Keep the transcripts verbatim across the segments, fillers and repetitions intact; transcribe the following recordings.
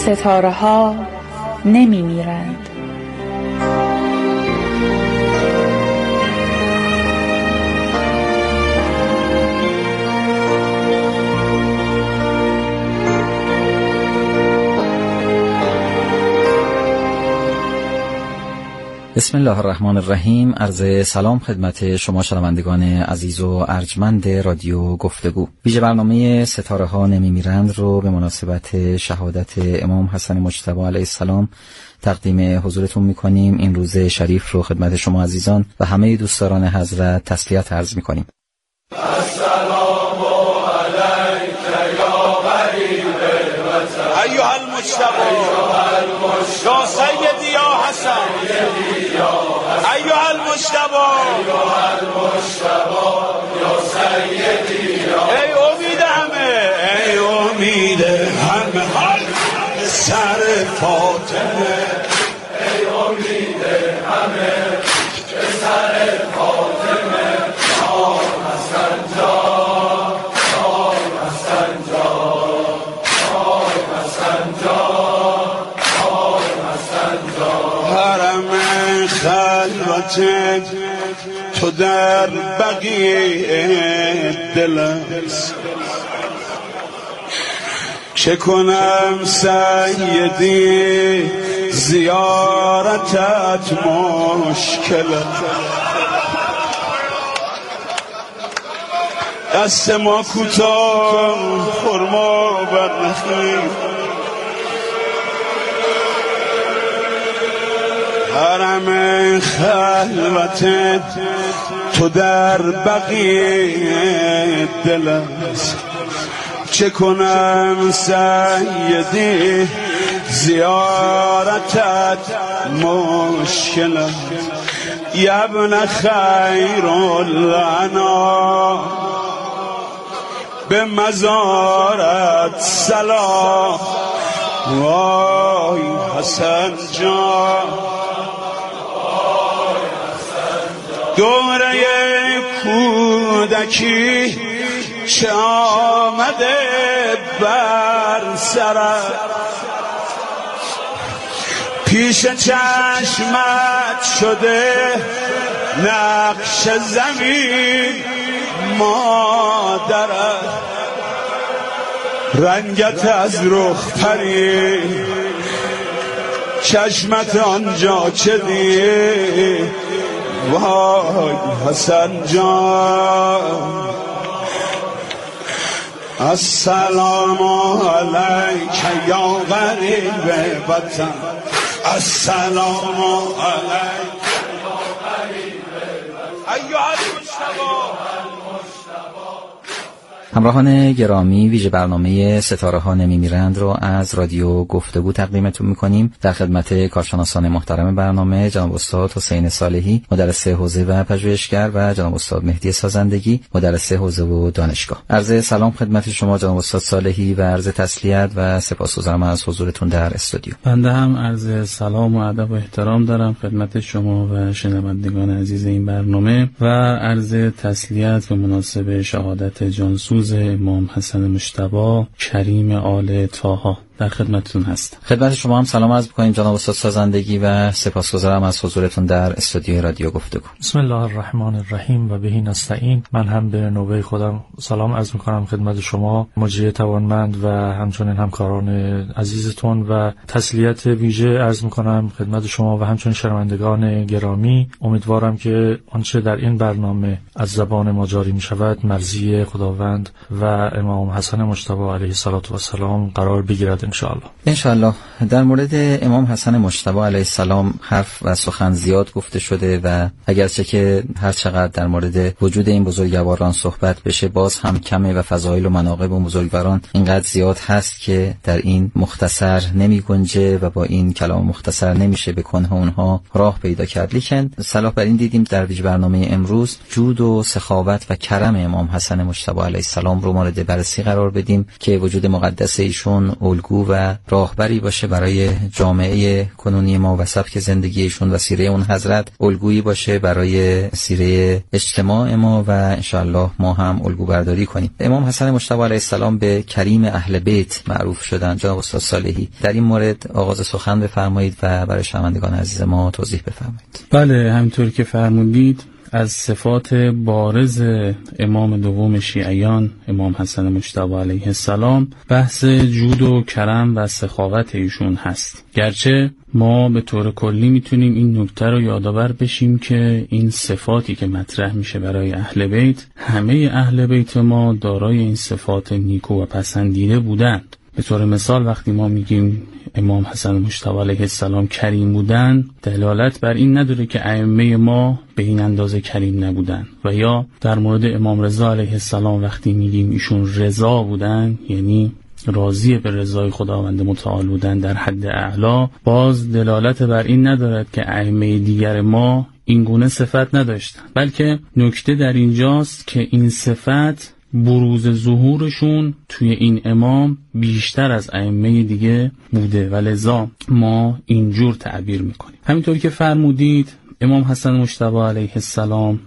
ستاره ها نمی میرند. بسم الله الرحمن الرحیم. عرض سلام خدمت شما شنوندگان عزیز و ارجمند رادیو گفتگو. ویژه برنامه ستاره ها نمی میرند رو به مناسبت شهادت امام حسن مجتبی علیه السلام تقدیم حضورتون میکنیم. این روز شریف رو خدمت شما عزیزان و همه دوستداران حضرت تسلیت عرض میکنیم. السلام علیک یا غریب الوطن ایها المجتبی یا سیدی یا حسن ایها المجتبی یا سیدی ای امید همه ای امید همه سر فاطمه ای امید همه سر فاطمه آه حسن جان آه حسن جان آه حسن جان آه حسن جان حرم خلوت تو در بقیع دل است چه کنم سیدی زیارتت مشکل دست ما کوتاه خرما بر نخیر حرم خلوتت تو در بقیع دل است چه کنم سیدی زیارتت مشکل یا ابن خیر الانام به مزارت سلام وای حسن جان دوره کودکی چه آمده بر سرت پیش چشمت شده نقش زمین مادرت رنگت از رخ پرید چشمت آنجا چه دید وای حسن جان السلام علیک یا غریب وطن السلام علیک یا غریب وطن ایها المجتبی. همراهان گرامی، ویژه برنامه ستاره ها نمی میرند رو از رادیو گفتگو تقدیمتون میکنیم. در خدمت کارشناسان محترم برنامه جناب استاد حسین صالحی مدرس حوزه و پژوهشگر و جناب استاد مهدی سازندگی مدرس حوزه و دانشگاه. عرض سلام خدمت شما جناب استاد صالحی و عرض تسلیت و سپاسگزارم از حضورتون در استودیو. بنده هم عرض سلام و ادب و احترام دارم خدمت شما و شنوندگان عزیز این برنامه و عرض تسلیت به مناسبت شهادت جانسوز امام حسن مجتبی کریم آل طه در خدمتتون هستم. خدمت شما هم سلام عرض می‌کنیم جناب استاد سازندگی و سپاسگزارم از حضورتون در استودیو رادیو گفتگو. بسم الله الرحمن الرحیم و بهی نستعین. من هم به نوبه خودم سلام عرض می‌کنم خدمت شما مجری توانمند و همچنین همکاران عزیزتون و تسلیت ویژه عرض می‌کنم خدمت شما و همچنین شنوندگان گرامی. امیدوارم که آنچه در این برنامه از زبان ما جاری می‌شود مرضی خداوند و امام حسن مجتبی علیه السلام قرار بگیرد ان شاء الله. ان شاء الله. در مورد امام حسن مجتبی علیه السلام حرف و سخن زیاد گفته شده و اگرچه که هر چقدر در مورد وجود این بزرگواران صحبت بشه باز هم کمه و فضایل و مناقب و بزرگواران اینقدر زیاد هست که در این مختصر نمی گنجه و با این کلام مختصر نمیشه به کنه اونها راه پیدا کرد. لیکن صلاح بر این دیدیم در ویژه برنامه امروز جود و سخاوت و کرم امام حسن مجتبی علیه السلام رو مورد بررسی قرار بدیم که وجود مقدس ایشون الگو الگو و راهبری باشه برای جامعه کنونی ما و سبک زندگیشون و سیره اون حضرت الگویی باشه برای سیره اجتماع ما و انشاءالله ما هم الگو برداری کنیم. امام حسن مجتبی علیه السلام به کریم اهل بیت معروف شدن. جناب استاد صالحی در این مورد آغاز سخن بفرمایید و برای شنوندگان عزیز ما توضیح بفرمایید. بله، همونطور که فرمودید از صفات بارز امام دوم شیعیان امام حسن مجتبی علیه السلام بحث جود و کرم و سخاوت ایشون هست. گرچه ما به طور کلی میتونیم این نکته رو یادآور بشیم که این صفاتی که مطرح میشه برای اهل بیت، همه اهل بیت ما دارای این صفات نیکو و پسندیده بودند. به طور مثال وقتی ما میگیم امام حسن مجتبی علیه السلام کریم بودن، دلالت بر این نداره که ائمه ما به این اندازه کریم نبودن. و یا در مورد امام رضا علیه السلام وقتی میگیم ایشون رضا بودن، یعنی راضی به رضای خداوند متعال بودن در حد اعلا، باز دلالت بر این ندارد که ائمه دیگر ما این گونه صفت نداشتن، بلکه نکته در اینجاست که این صفت بروز ظهورشون توی این امام بیشتر از ائمه دیگه بوده و لذا ما اینجور تعبیر میکنیم. همینطور که فرمودید امام حسن مجتبی علیه السلام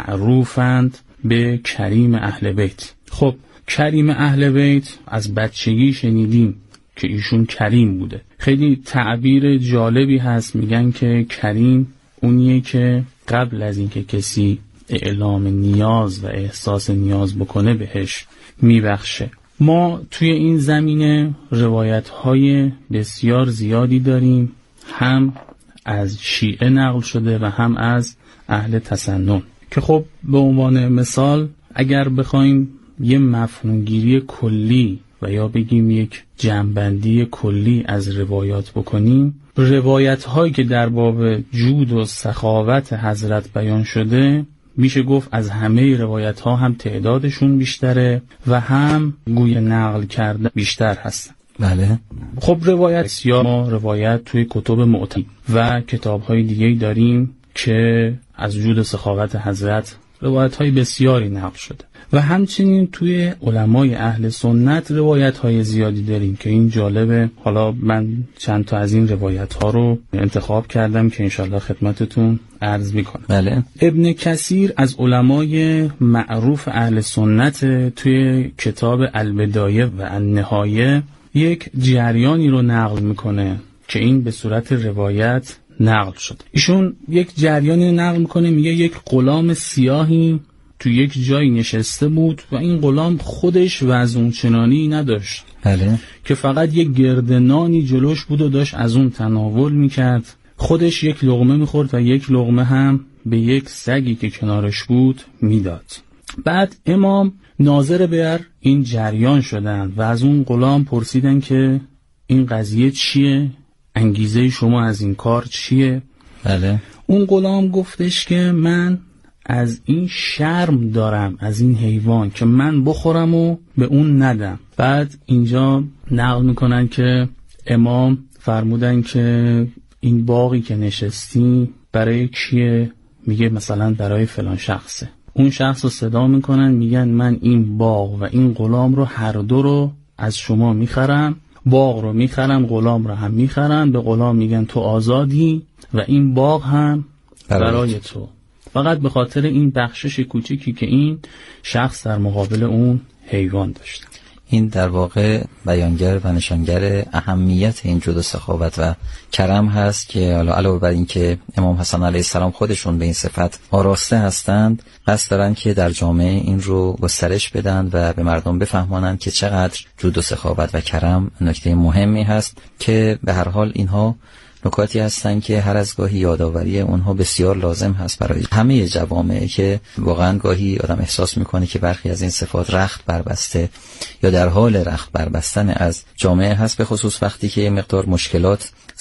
معروفند به کریم اهل بیت. خب کریم اهل بیت از بچگی شنیدیم که ایشون کریم بوده. خیلی تعبیر جالبی هست، میگن که کریم اونیه که قبل از اینکه کسی اعلام نیاز و احساس نیاز بکنه بهش میبخشه. ما توی این زمینه روایت‌های بسیار زیادی داریم، هم از شیعه نقل شده و هم از اهل تسنن، که خب به عنوان مثال اگر بخوایم یه مفهومگیری کلی و یا بگیم یک جمع‌بندی کلی از روایات بکنیم، روایت‌هایی که در باب جود و سخاوت حضرت بیان شده میشه گفت از همه روایت ها هم تعدادشون بیشتره و هم گوی نقل کرده بیشتر هستن. بله. خب روایت یا ما روایت توی کتب معتمد و کتاب های دیگه داریم که از جود و سخاوت حضرت روایت های بسیاری نقل شده و همچنین توی علمای اهل سنت روایت های زیادی داریم که این جالبه. حالا من چند تا از این روایت ها رو انتخاب کردم که انشالله خدمتتون عرض میکنم. بله. ابن کثیر از علمای معروف اهل سنت توی کتاب البدایه و النهایه یک جریانی رو نقل میکنه که این به صورت روایت نقل شده. ایشون یک جریانی نقل میکنه، میگه یک غلام سیاهی تو یک جایی نشسته بود و این غلام خودش وزن چنانی نداشت. بله. که فقط یک گرد نانی جلوش بود و داشت از اون تناول میکرد. خودش یک لقمه میخورد و یک لقمه هم به یک سگی که کنارش بود میداد. بعد امام ناظر بر این جریان شدن و از اون غلام پرسیدن که این قضیه چیه؟ انگیزه شما از این کار چیه؟ بله. اون غلام گفتش که من از این شرم دارم از این حیوان که من بخورم و به اون ندم. بعد اینجا نقل میکنن که امام فرمودن که این باغی که نشستی برای کیه؟ میگه مثلا برای فلان شخصه. اون شخص رو صدا میکنن، میگن من این باغ و این غلام رو هر دو رو از شما میخرم. باغ رو میخرم، غلام رو هم میخرم. به غلام میگن تو آزادی و این باغ هم برای تو، فقط به خاطر این بخشش کوچیکی که این شخص در مقابل اون حیوان داشت. این در واقع بیانگر و نشانگر اهمیت این جود و سخاوت و کرم هست که حالا علاوه بر این که امام حسن علیه السلام خودشون به این صفت آراسته هستند، قصد دارن که در جامعه این رو گسترش بدن و به مردم بفهمانند که چقدر جود و سخاوت و کرم نکته مهمی هست که به هر حال اینها نکاتی هستن که هر از گاهی یادآوری اونها بسیار لازم هست برای همه جوامع، که واقعا گاهی آدم احساس میکنه که برخی از این صفات رخت بربسته یا در حال رخت بربستن از جامعه هست، به خصوص وقتی که مقدار مشکلات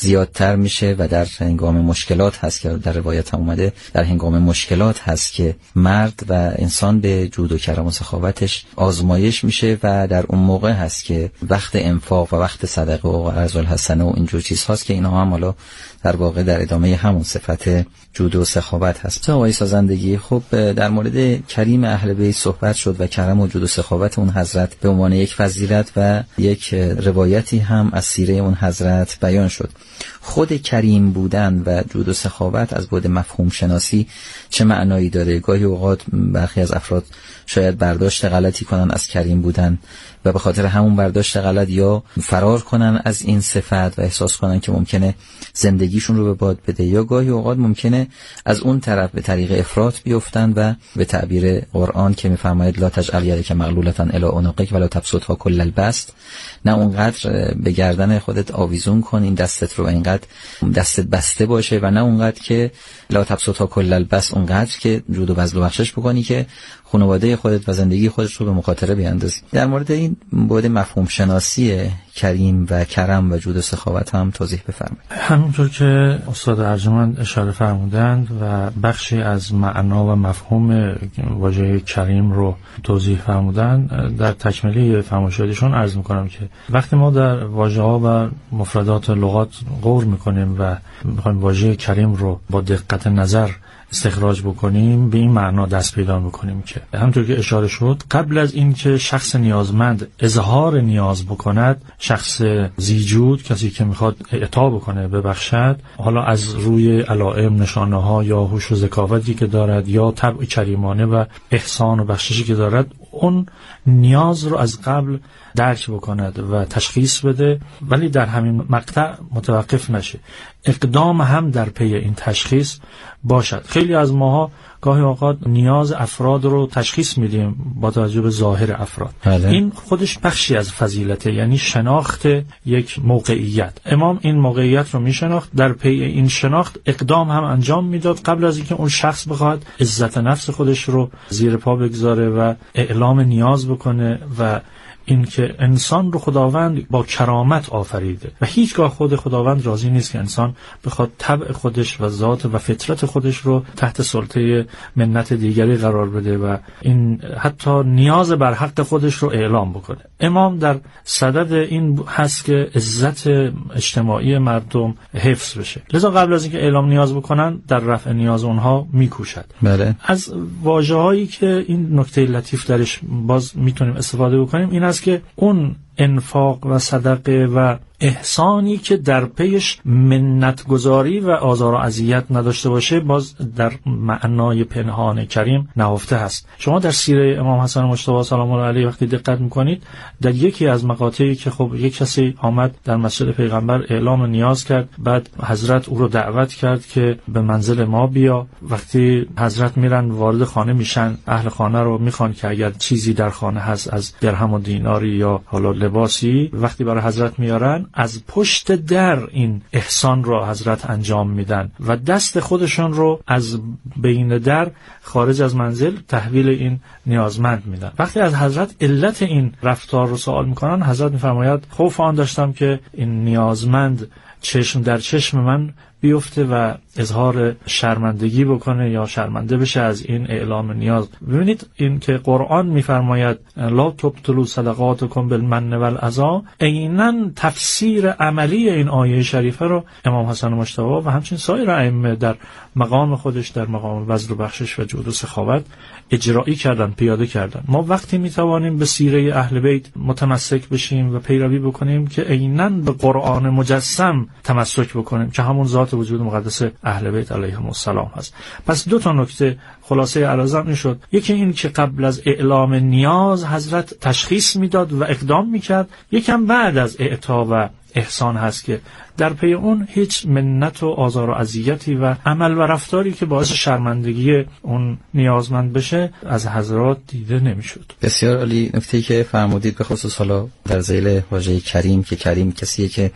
زیادتر میشه و در هنگام مشکلات هست که در روایت هم اومده، در هنگام مشکلات هست که مرد و انسان به جود و کرم و سخاوتش آزمایش میشه و در اون موقع هست که وقت انفاق و وقت صدقه و عرض الحسنه و اینجور چیز هست که اینها هم حالا در واقع در ادامه همون صفت جود و سخاوت هست. آقای سازندگی، خب در مورد کریم اهل بیت صحبت شد و کرم و جود و سخاوت اون حضرت به عنوان یک فضیلت و یک روایتی هم از سیره اون حضرت بیان شد. خود کریم بودن و جود و سخاوت از بعد مفهوم شناسی چه معنایی داره؟ گاهی اوقات برخی از افراد شاید برداشت غلطی کنن از کریم بودن و به خاطر همون برداشت غلط یا فرار کنن از این صفت و احساس کنن که ممکنه زندگیشون رو به باد بده، یا گاهی اوقات ممکنه از اون طرف به طریق افراط بیفتن و به تعبیر قرآن که میفرماید لا تجعل یدک مغلولة الی عنقک ولا تبسطها کل البسط، نه اونقدر به گردن خودت آویزون کن این دستت رو اینقدر دستت بسته باشه و نه اونقدر که لا تبسطها کل البسط، اونقدر که جود و بذل و بخشش بکنی که خانواده خودت و زندگی خودت رو به مخاطره بیاندازی. در مورد این بعد مفهوم شناسی کریم و کرم و جود و سخاوت هم توضیح بفرمایید. همونطور که استاد ارجمند اشاره فرمودند و بخشی از معنا و مفهوم واژه کریم رو توضیح فرمودند، در تکمیلی فرمایشاتشون عرض میکنم که وقتی ما در واژه‌ها و مفردات لغات غور میکنیم و میخوایم واژه کریم رو با دقت نظر استخراج بکنیم، به این معنا دست پیدا میکنیم که همونطور که اشاره شد، قبل از این که شخص نیازمند اظهار نیاز بکند، شخص زیجود، کسی که میخواد اعطا بکنه ببخشد، حالا از روی علائم نشانه ها یا هوش و ذکاوتی که دارد یا طبع کریمانه و احسان و بخششی که دارد، اون نیاز رو از قبل درک بکند و تشخیص بده، ولی در همین مقطع متوقف نشه، اقدام هم در پی این تشخیص باشد. خیلی از ماها گاهی اوقات نیاز افراد رو تشخیص میدیم با توجه به ظاهر افراد. بله. این خودش بخشی از فضیلته، یعنی شناخت یک موقعیت. امام این موقعیت رو میشناخت، در پی این شناخت اقدام هم انجام میداد قبل از اینکه اون شخص بخواد عزت نفس خودش رو زیر پا بگذاره و اعلام نیاز بکنه و اینکه انسان رو خداوند با کرامت آفریده و هیچگاه خود خداوند راضی نیست که انسان بخواد طبع خودش و ذات و فطرت خودش رو تحت سلطه منت دیگری قرار بده و این حتی نیاز بر حق خودش رو اعلام بکنه. امام در صدد این هست که عزت اجتماعی مردم حفظ بشه، لذا قبل از اینکه اعلام نیاز بکنن در رفع نیاز اونها میکوشد. بله. از واژه‌هایی که این نکته لطیف درش باز میتونیم استفاده بکنیم این است که اون انفاق و صدقه و احسانی که در پیش منتگذاری و آزار و اذیت نداشته باشه، باز در معنای پنهان کریم نهفته هست. شما در سیره امام حسن مجتبی سلام الله علیه وقتی دقت میکنید، در یکی از مقاطعی که خب یک کسی آمد در مسجد پیغمبر اعلام نیاز کرد، بعد حضرت او رو دعوت کرد که به منزل ما بیا. وقتی حضرت میرن وارد خانه میشن، اهل خانه رو میخوان که اگر چیزی در خانه هست از درهم و دیناری یا حالا لباسی، وقتی برای حضرت میارن، از پشت در این احسان رو حضرت انجام میدن و دست خودشون رو از بین در خارج از منزل تحویل این نیازمند میدن. وقتی از حضرت علت این رفتار رو سوال میکنن، حضرت میفرماید خوف آن داشتم که این نیازمند چشم در چشم من بیفته و اظهار شرمندگی بکنه یا شرمنده بشه از این اعلام نیاز. ببینید این که قرآن میفرماید لا تبطلوا صدقاتکم بالمن والعذا، عیناً تفسیر عملی این آیه شریفه رو امام حسن مجتبی و همچنین سایر ائمه در مقام خودش، در مقام بذل و بخشش و جود و سخاوت اجرایی کردن، پیاده کردن. ما وقتی میتوانیم به سیره اهل بیت متمسک بشیم و پیروی بکنیم که عیناً به قرآن مجسم تمسک بکنیم که همون ذات وجود مقدس اهل بیت علیهم السلام هست. پس دو تا نکته خلاصه عرضم این شد، یکی این که قبل از اعلام نیاز حضرت تشخیص میداد و اقدام میکرد، یکم بعد از اعطا و احسان هست که در پی اون هیچ منت و آزار و اذیتی و عمل و رفتاری که باعث شرمندگی اون نیازمند بشه از حضرات دیده نمیشد. بسیار عالی. نکته‌ای که فرمودید به خصوص حالا در ذیل واژه کریم، که کریم کسیه که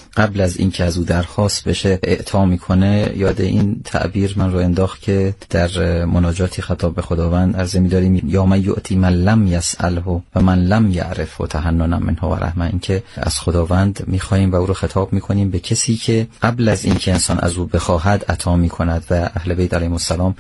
قبل از اینکه از او درخواست بشه اعطا میکنه، یاد این تعبیر من رو انداخت که در مناجاتی خطاب به خداوند عرضه می‌داریم یا من یؤتی من لم یسأله و من لم یعرف و تحننا منه و رحمه، این که از خداوند می‌خوایم و او رو خطاب می‌کنیم به کسی که قبل از اینکه انسان از او بخواهد عطا می‌کند و اهل بیت علیهم السلام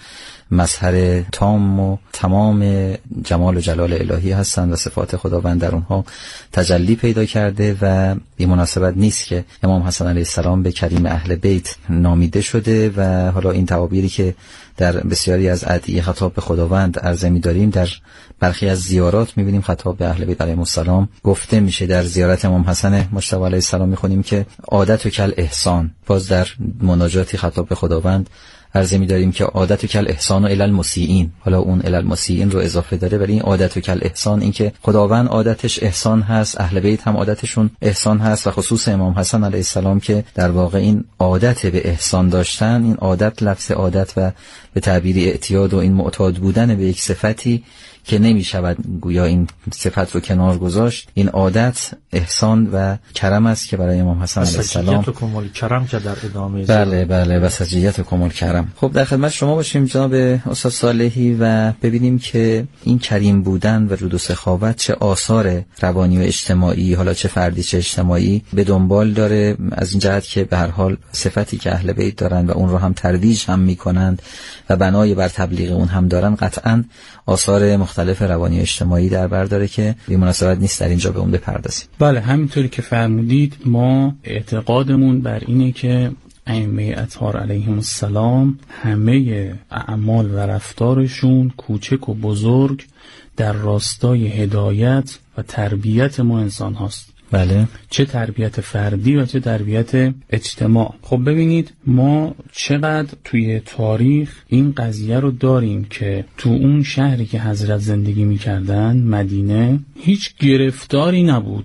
مظهر تام و تمام جمال و جلال الهی هستند و صفات خداوند در اونها تجلی پیدا کرده و بی مناسبت نیست که امام حسن علیه السلام به کریم اهل بیت نامیده شده. و حالا این تعابیری که در بسیاری از ادعیه خطاب به خداوند عرضه می‌داریم، در برخی از زیارات می‌بینیم خطاب به اهل بیت علیهم السلام گفته میشه. در زیارت امام حسن مجتبی علیه السلام می‌خونیم که عادت و کل احسان. باز در مناجاتی خطاب به خداوند عرضه می‌داریم که عادت و کل احسان و الی المسیئین. حالا اون الی المسیئین رو اضافه داره، ولی این عادت و کل احسان، این که خداوند عادتش احسان هست، اهل بیت هم عادتشون احسان هست و خصوص امام حسن علیه السلام که در واقع این عادت به احسان داشتن. این عادت، لفظ عادت و به تعبیر اعتیاد و این معتاد بودن به یک صفتی که نمی شود گویا این صفت رو کنار گذاشت. این عادت احسان و کرم است که برای امام حسن علیه السلام سجیت و کمال کرم که در ادامه بله بله و سجیت و کمال کرم. خب در خدمت شما باشیم جناب استاد صالحی و ببینیم که این کریم بودن و جود و سخاوت چه آثار روانی و اجتماعی، حالا چه فردی چه اجتماعی، به دنبال داره، از این جهت که به هر حال صفتی که اهل بیت دارن و اون رو هم ترویج هم میکنند و بنای بر تبلیغ اون هم دارن، قطعاً آثار مختلف روانی اجتماعی در بر داره که بی مناسبت نیست در اینجا به اون بپردازیم. بله، همینطوری که فرمودید ما اعتقادمون بر اینه که ائمه اطهار علیهم السلام همه اعمال و رفتارشون کوچک و بزرگ در راستای هدایت و تربیت ما انسان هاست. بله. چه تربیت فردی و چه تربیت اجتماع. خب ببینید ما چقدر توی تاریخ این قضیه رو داریم که تو اون شهری که حضرت زندگی می‌کردن، مدینه، هیچ گرفتاری نبود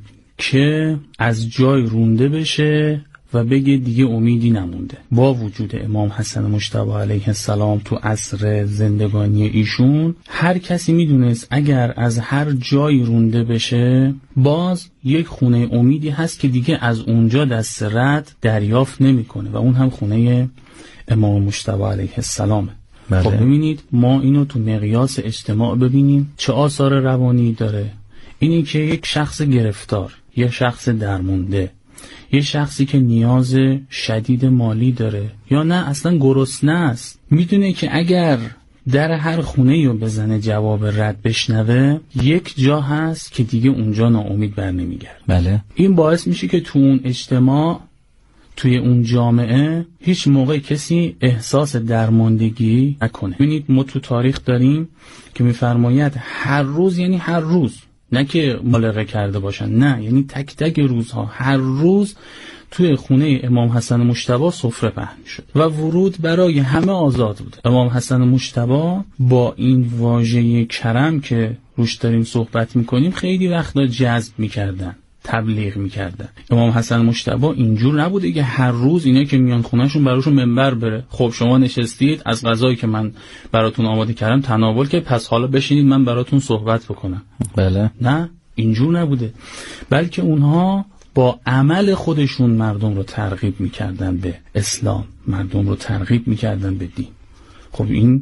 که از جای رونده بشه و بگه دیگه امیدی نمونده. با وجود امام حسن مجتبی علیه السلام تو عصر زندگانی ایشون، هر کسی میدونست اگر از هر جایی رونده بشه باز یک خونه امیدی هست که دیگه از اونجا دست رد دریافت نمیکنه و اون هم خونه امام مجتبی علیه السلامه. بله. خب ببینید ما اینو تو مقیاس اجتماع ببینیم چه آثار روانی داره. اینی که یک شخص گرفتار، یک شخص درمونده، یه شخصی که نیاز شدید مالی داره یا نه اصلا گرسنه است، میدونه که اگر در هر خونه رو بزنه جواب رد بشنوه، یک جا هست که دیگه اونجا ناامید بر نمیگرد. بله. این باعث میشه که تو اون اجتماع، توی اون جامعه، هیچ موقع کسی احساس درماندگی نکنه. ببینید ما تو تاریخ داریم که میفرماید هر روز، یعنی هر روز، نه که مبالغه کرده باشن، نه، یعنی تک تک روزها، هر روز توی خونه امام حسن مجتبی سفره پهن شد و ورود برای همه آزاد بود. امام حسن مجتبی با این واژه کرم که روش داریم صحبت میکنیم خیلی وقتا جذب میکردن، تبلیغ میکردن. امام حسن مجتبی اینجور نبوده که هر روز اینا که میان خونهشون براشون منبر بره، خب شما نشستید از غذایی که من براتون آماده کردم تناول که پس حالا بشینید من براتون صحبت بکنم. بله. نه، اینجور نبوده، بلکه اونها با عمل خودشون مردم رو ترغیب میکردن به اسلام، مردم رو ترغیب میکردن به دین. خب این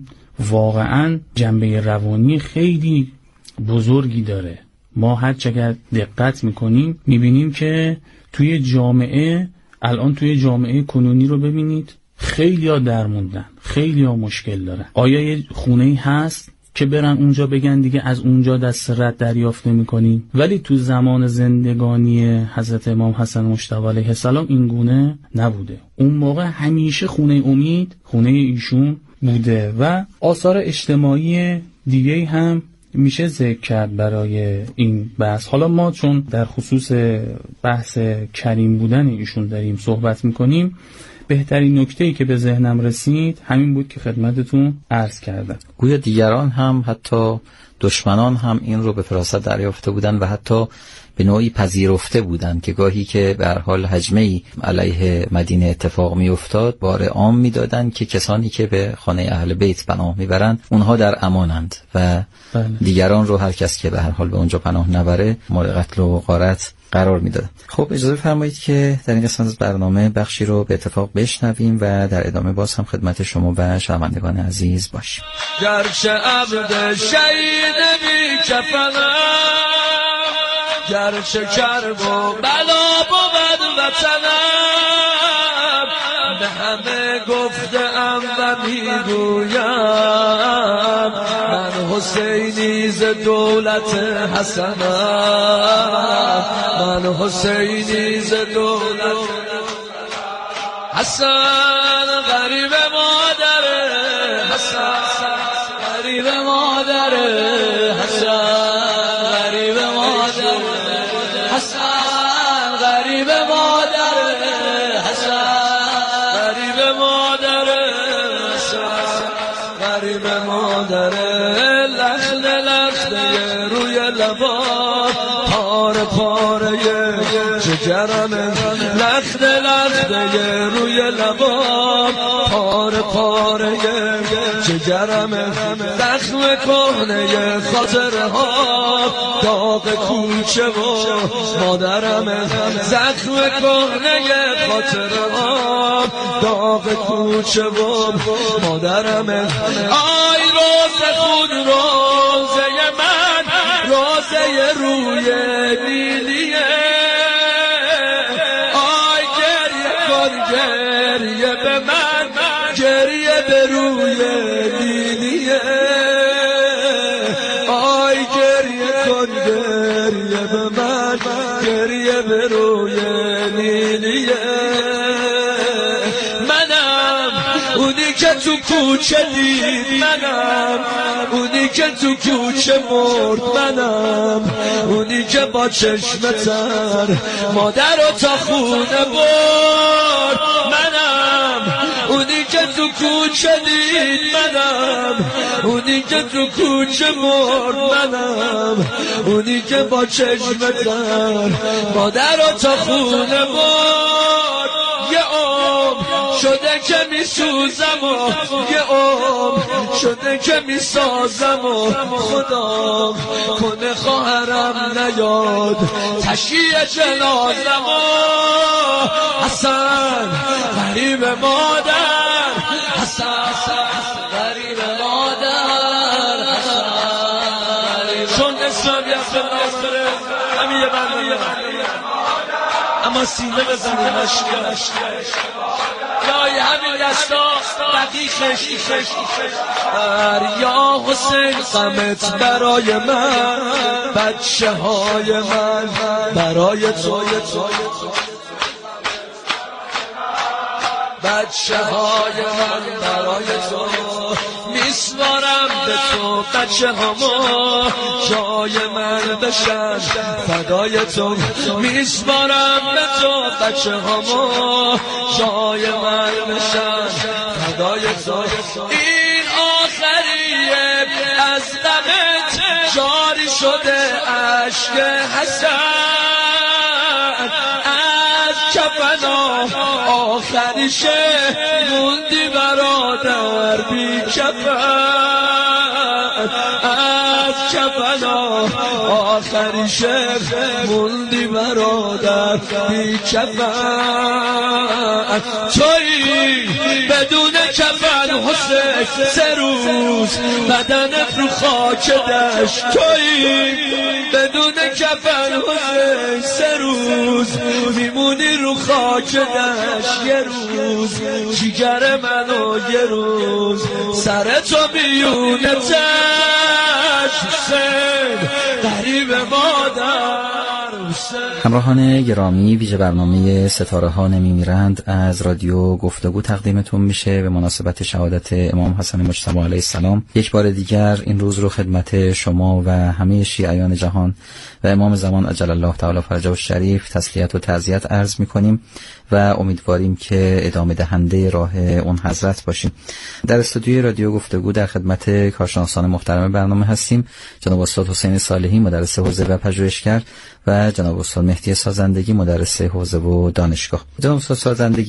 واقعا جنبه روانی خیلی بزرگی داره. ما هر چقدر دقت میکنیم میبینیم که توی جامعه، الان توی جامعه کنونی رو ببینید، خیلی ها درموندن، خیلی ها مشکل دارن. آیا یه خونه‌ای هست که برن اونجا بگن دیگه از اونجا دست رد دریافت نمی‌کنیم؟ ولی تو زمان زندگانی حضرت امام حسن مجتبی علیه السلام این گونه نبوده. اون موقع همیشه خونه امید خونه ایشون بوده. و آثار اجتماعی دیگه هم میشه ذکر کرد برای این بحث. حالا ما چون در خصوص بحث کریم بودن ایشون داریم صحبت میکنیم، بهترین نکته‌ای که به ذهنم رسید همین بود که خدمتتون عرض کردم. گویا دیگران هم، حتی دشمنان هم این رو به فراست دریافته بودن و حتی به نوعی پذیرفته بودند که گاهی که به هر حال هجمه‌ای علیه مدینه اتفاق می‌افتاد، بار عام می‌دادند که کسانی که به خانه اهل بیت پناه می‌برند اونها در امانند و بله. دیگران رو هر کس که به هر حال به اونجا پناه نبره مورد قتل و غارت قرار میدادن. خب اجازه فرمایید که در این قسمت از برنامه بخشی رو به اتفاق بشنویم و در ادامه باز هم خدمت شما و شنوندگان عزیز باشیم. گرچه عبد شهید بی کفنم، گرچه کرب و بلا بود وطنم، به همه گفتم و میگویم من حسینی ز دولت حسنم، من حسینی ز دولت حسن. غریب مادر حسن، غریب مادر حسن، غریب مادر حسن، غریب مادر حسن، غریب مادر حسن، غریب مادر. لخته لخته روی لبات پاره پاره جگرمه، لخته لخته روی لبات پاره پاره جگرمه، زخم کهنه خاطرها داغ کوچه و مادرمه، زخم کهنه خاطرها داغ کوچه و مادرمه. آی روز خود روزه من، روزه روی نیلیه، آی گریه کن گریه به من، گریه به روی نیلیه، آی گریه کن گریه به من، گریه به روی نیلیه. اونی که تو کوچه دید منم، اونی که تو کوچه مرد منم، اونی که با چشم تر مادر رو تا خونه برد منم، اونی که تو کوچه دید منم، اونی که تو کوچه مرد منم، اونی که با چشم تر مادر رو تا خونه برد. یه عمر شده که می سوزم و یه عمر شده که می سازم و خدا کنه خواهرم نیاد تشییع جنازم و حسن غریب مادر، حسن غریب مادر، چون اسلام یفت ناصره همین یه بنده اما سینه بزنه مشکل لای همین دستا دقیقش یا حسین غمت برای من، بچه های من برای تو، بچه های من برای تو میسوارم به تو، بچه همو جای من بشن فدای تو، میسوارم به تو بچه همو جای من بشن فدای تو. این آخریه از غمت جاری شده اشک حسن، از کفنا آخریشه موندی برادر بی کفن، از کفنا آخریشه موندی برادر بی کفن. تویی بدون کفن حسین سه روز بدنت رو خاک دشت، تویی بدون کفن حسین سه روز میمونی رو خاک دشت، یه روز جیگر منو یه روز سر تو بیونه تش. حسین غریب مادر. همراهان گرامی، ویژه برنامه ستاره ها نمیمیرند از رادیو گفتگو تقدیمتون میشه به مناسبت شهادت امام حسن مجتبی علیه السلام. یک بار دیگر این روز رو خدمت شما و همه شیعیان جهان و امام زمان عجل الله تعالی فرجه الشریف تسلیت و تعزیت عرض میکنیم و امیدواریم که ادامه دهنده راه اون حضرت باشیم. در استودیوی رادیو گفتگو در خدمت کارشناسان محترم برنامه هستیم، جناب استاد حسین صالحی مدرس حوزه و پژوهشگر و جناب استاد مهدی سازندگی مدرس حوزه و دانشگاه. جناب استاد سازندگی،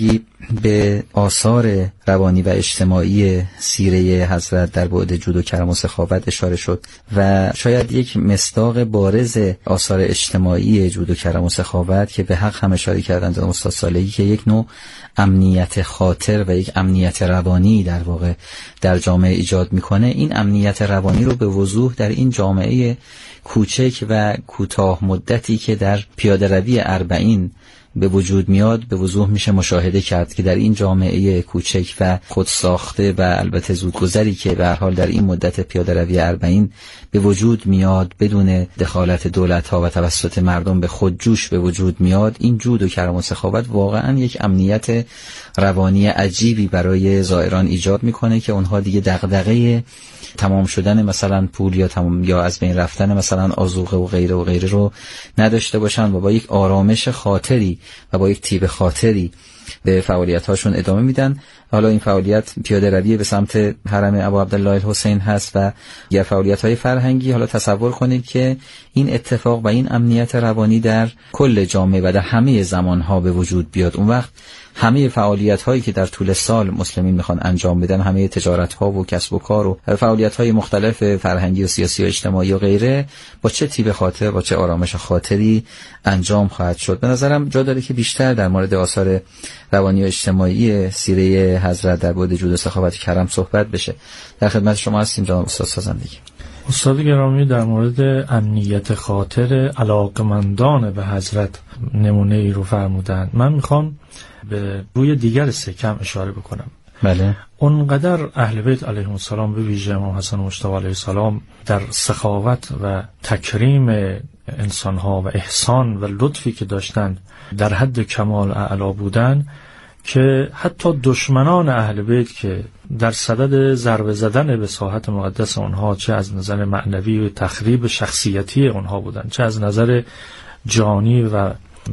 به آثار روانی و اجتماعی سیره حضرت در بعد جود و کرم و سخاوت اشاره شد و شاید یک مصداق بارز آثار اجتماعی جود و کرم و سخاوت که به حق هم اشاره کردند استاد صالحی که یک نوع امنیت خاطر و یک امنیت روانی در واقع در جامعه ایجاد میکنه، این امنیت روانی رو به وضوح در این جامعه کوچک و کوتاه مدتی که در پیاده روی اربعین به وجود میاد به وضوح میشه مشاهده کرد که در این جامعه کوچک و خود ساخته و البته زودگذری که به هر حال در این مدت پیاده روی اربعین به وجود میاد بدون دخالت دولت ها و توسط مردم به خود جوش به وجود میاد، این جود و کرم و سخاوت واقعا یک امنیت روانی عجیبی برای زائران ایجاد میکنه که اونها دیگه دغدغه تمام شدن مثلا پول یا تمام یا از بین رفتن مثلا آذوقه و غیره و غیره رو نداشته باشن و با یک آرامش خاطری و با یک طیب خاطری به فعالیت هاشون ادامه میدن. حالا این فعالیت پیاده روی به سمت حرم ابو عبدالله الحسین هست و یا فعالیت های فرهنگی. حالا تصور کنید که این اتفاق و این امنیت روانی در کل جامعه و در همه زمان ها به وجود بیاد، اون وقت همه فعالیت هایی که در طول سال مسلمین میخوان انجام بدن، همه تجارت ها و کسب و کار و فعالیت های مختلف فرهنگی و سیاسی و اجتماعی و غیره با چه طیب خاطر با چه آرامش خاطری انجام خواهد شد. به نظرم جا داره که بیشتر در مورد آثار روانی و اجتماعی سیره حضرت در بعد جود و سخاوت کرم صحبت بشه. در خدمت شما هستیم جناب استاد سازندگی. استاد گرامی در مورد امنیت خاطر علاقمندان به حضرت نمونه ای رو فرمودند. من میخوام به روی دیگر سکم اشاره بکنم. بله. اونقدر اهل بیت علیهم السلام به ویژه امام حسن مجتبی علیه السلام در سخاوت و تکریم انسانها و احسان و لطفی که داشتند در حد کمال اعلا بودن که حتی دشمنان اهل بیت که در صدد ضربه زدن به ساحت مقدس اونها چه از نظر معنوی و تخریب شخصیتی اونها بودن چه از نظر جانی و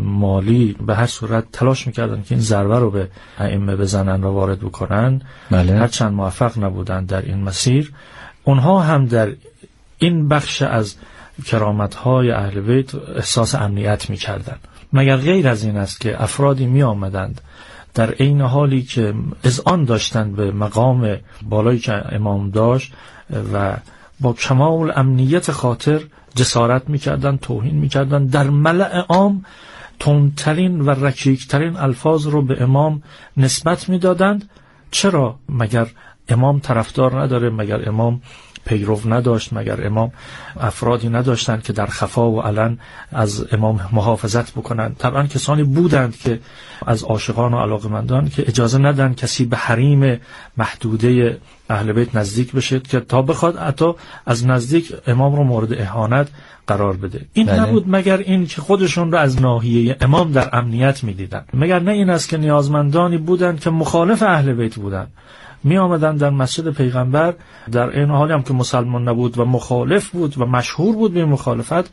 مالی به هر صورت تلاش میکردن که این ضربه رو به ائمه بزنن و وارد بکنن. بله. هرچند موفق نبودن در این مسیر، اونها هم در این بخش از کرامت‌های اهل بیت احساس امنیت میکردن. مگر غیر از این است که افرادی می آمدند در عین حالی که اذعان داشتند به مقام بالایی که امام داشت و با کمال امنیت خاطر جسارت میکردند، توهین میکردند، در ملأ عام تندترین و رکیکترین الفاظ رو به امام نسبت میدادند. چرا؟ مگر امام طرفدار نداره؟ مگر امام پیرو نداشت؟ مگر امام افرادی نداشتند که در خفا و علن از امام محافظت بکنند؟ طبعا کسانی بودند که از عاشقان و علاقمندان که اجازه ندن کسی به حریم محدوده اهل بیت نزدیک بشه که تا بخواد حتی از نزدیک امام رو مورد اهانت قرار بده. این بله. نبود مگر این که خودشون رو از ناحیه امام در امنیت میدیدن. مگر نه این است که نیازمندانی بودند که مخالف اهل بیت بودند، می آمدن در مسجد پیغمبر در این حالی هم که مسلمان نبود و مخالف بود و مشهور بود به مخالفت،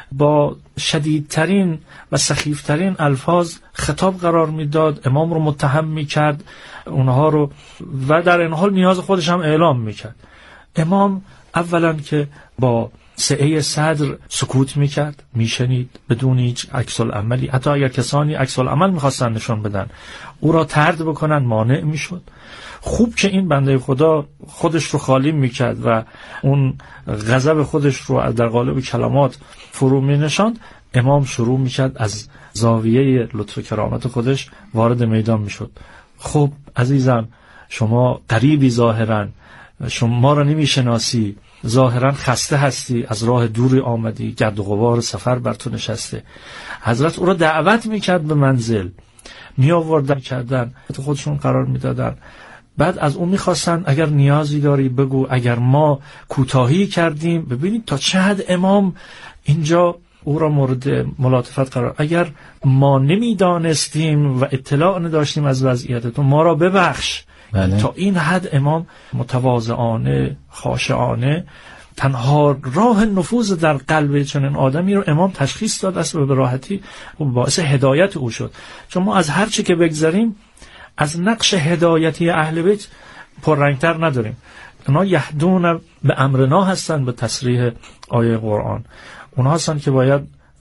با شدیدترین و سخیفترین الفاظ خطاب قرار میداد، امام رو متهم میکرد اونها رو و در این حال نیاز خودش هم اعلام میکرد. امام اولا که با سعه صدر سکوت میکرد، میشنید بدون هیچ عکس العملی. حتی اگر کسانی عکس العمل میخواستن نشون بدن او را طرد بکنن مانع میشد. خوب که این بنده خدا خودش رو خالی میکرد و اون غضب خودش رو در قالب کلمات فرو مینشاند، امام شروع میکرد از زاویه لطف کرامت خودش وارد میدان میشد. خب عزیزم، شما غریبی ظاهرا، شما را نمیشناسی، ظاهرا خسته هستی، از راه دوری آمدی، گرد و غبار سفر بر تو نشسته. حضرت او را دعوت میکرد به منزل، می آوردن کردن خودشون قرار میدادن. بعد از اون میخواستن اگر نیازی داری بگو، اگر ما کوتاهی کردیم. ببینید تا چه حد امام اینجا او را مورد ملاطفت قرار. اگر ما نمیدانستیم و اطلاع نداشتیم از وضعیت تو، ما را ببخش. بله. تا این حد امام متواضعانه، خاشعانه، تنها راه نفوذ در قلب چنین آدمی رو امام تشخیص داد است و به راحتی باعث هدایت او شد. چون ما از هر چی که بگذریم از نقش هدایتی اهل بیت پررنگتر نداریم. اونا یهدون به امرنا هستن، به تصریح آیه قرآن. اونا هستن که باید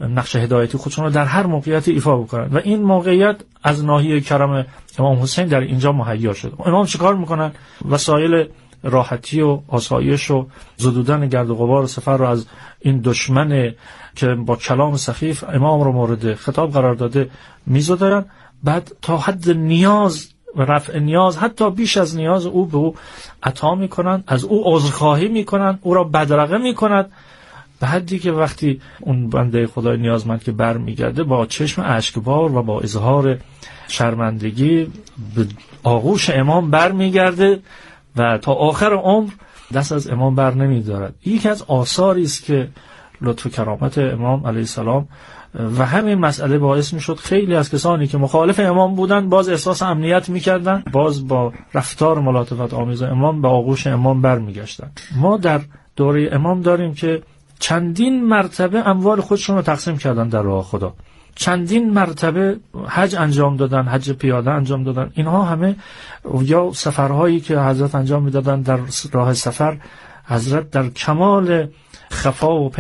نقش هدایتی خودشون رو در هر موقعیت ایفا بکنن و این موقعیت از ناحیه کرم امام حسین در اینجا مهیا شد. امام چیکار میکنن؟ وسایل راحتی و آسایش و زدودن گرد و غبار سفر رو از این دشمن که با کلام سخیف امام رو مورد خطاب قرار داده میزدن، بعد تا حد نیاز و رفع نیاز، حتی بیش از نیاز او به او عطا میکنن، از او عذرخواهی میکنن، او را بدرقه میکنن، به حدی که وقتی اون بنده خدای نیازمند که بر میگرده با چشم اشکبار و با اظهار شرمندگی به آغوش امام بر میگرده و تا آخر عمر دست از امام بر نمیدارد. یکی از آثاری است که لطف و کرامت امام علیه السلام و همین مسئله باعث میشد خیلی از کسانی که مخالف امام بودن باز احساس امنیت میکردن، باز با رفتار ملاطفت آمیز امام به آغوش امام برمیگشتن. ما در دوره امام داریم که چندین مرتبه اموال خودشون رو تقسیم کردن در راه خدا، چندین مرتبه حج انجام دادن، حج پیاده انجام دادن. اینها همه یا سفرهایی که حضرت انجام میدادن در راه سفر، حضرت در کمال خفا و